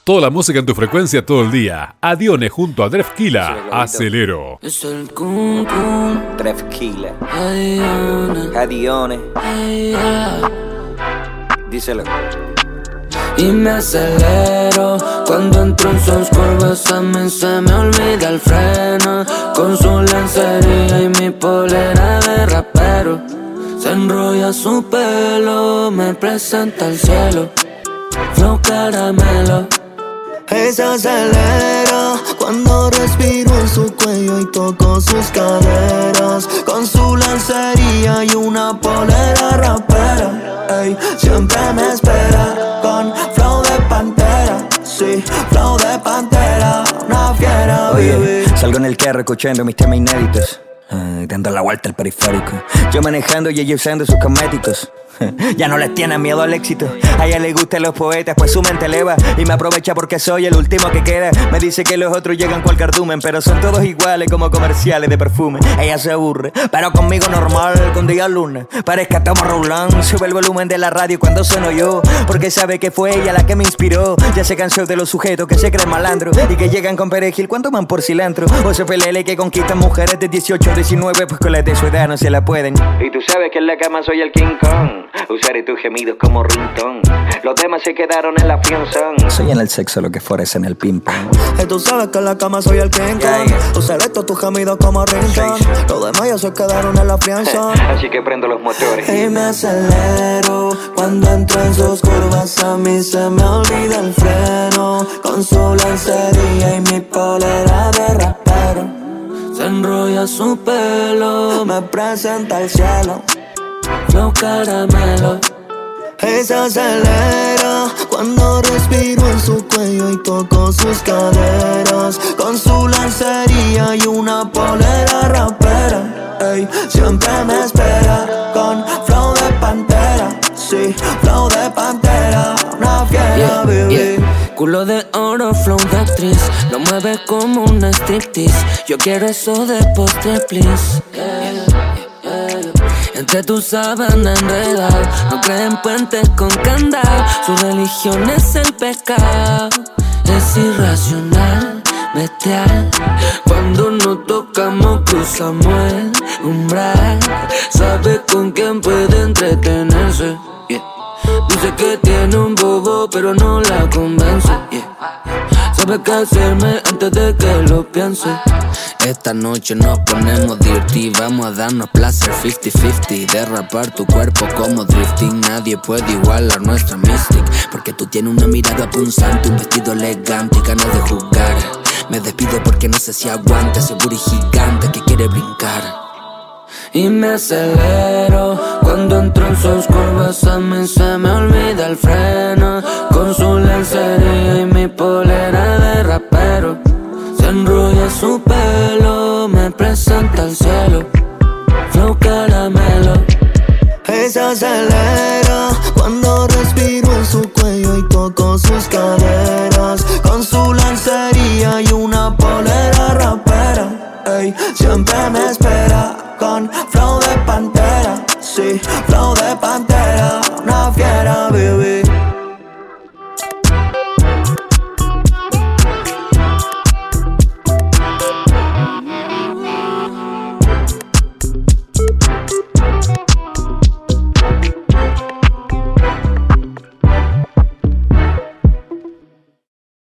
Toda la música en tu frecuencia todo el día. Adione junto a Drefkila. Acelero. Es el Kun Kun. Drefkila. Adione. Adione. Díselo. Y me acelero cuando entro en sus curvas. A mí se me olvida el freno. Con su lencería y mi polera de rapero. Se enrolla su pelo, me presenta el cielo. Flow caramelo. Se acelera cuando respiro en su cuello y toco sus caderas. Con su lencería y una polera rapera. Ey, siempre me espera con flow de pantera. Sí, flow de pantera, una fiera, oye, salgo en el carro escuchando mis temas inéditos. Dando la vuelta al periférico. Yo manejando y ella usando sus cosméticos. Ya no les tiene miedo al éxito. A ella le gustan los poetas, pues su mente eleva. Y me aprovecha porque soy el último que queda. Me dice que los otros llegan cual cardumen, pero son todos iguales como comerciales de perfume. Ella se aburre, pero conmigo normal, con día lunes parezca Tomo Roland. Sube el volumen de la radio cuando sueno yo, porque sabe que fue ella la que me inspiró. Ya se cansó de los sujetos que se creen malandros y que llegan con perejil cuando van por cilantro. O se pelele que conquistan mujeres de 18, 19, pues con las de su edad no se la pueden. Y tú sabes que en la cama soy el King Kong. Usaré tus gemidos como ringtone. Los demás se quedaron en la fianzón. Soy en el sexo lo que fueres en el ping-pong. Tú sabes que en la cama soy el King Kong. Usaré todos tus gemidos como ringtone. Los demás ya se quedaron en la fianzón. Así que prendo los motores. Y me acelero cuando entro en sus curvas. A mí se me olvida el freno. Con su lencería y mi polera de rapero. Se enrolla su pelo, me presenta el cielo. Flow caramelo. Se acelera cuando respiro en su cuello y toco sus caderas. Con su lencería y una polera rapera. Ey, siempre me espera con flow de pantera. Sí, flow de pantera, una fiera, baby. Culo de oro, flow de actriz. Lo mueve como una striptease. Yo quiero eso de postre, please. Entre tu sábana enredado, no creen puentes con candado. Su religión es el pecado. Es irracional, bestial. Cuando nos tocamos cruzamos el umbral. Sabe con quién puede entretenerse, yeah. Dice que tiene un bobo pero no la convence, yeah. Sabe qué hacerme antes de que lo piense. Esta noche nos ponemos dirty. Vamos a darnos placer 50-50. Derrapar tu cuerpo como drifting. Nadie puede igualar nuestra mystic. Porque tú tienes una mirada punzante, un vestido elegante y ganas de jugar. Me despido porque no sé si aguanta ese booty gigante que quiere brincar. Y me acelero cuando entro en sus curvas. A mí se me olvida el freno. Con su lencería y mi polera de rapero. Se enrolla su pelo, me presenta el cielo. Flow caramelo. Se acelera cuando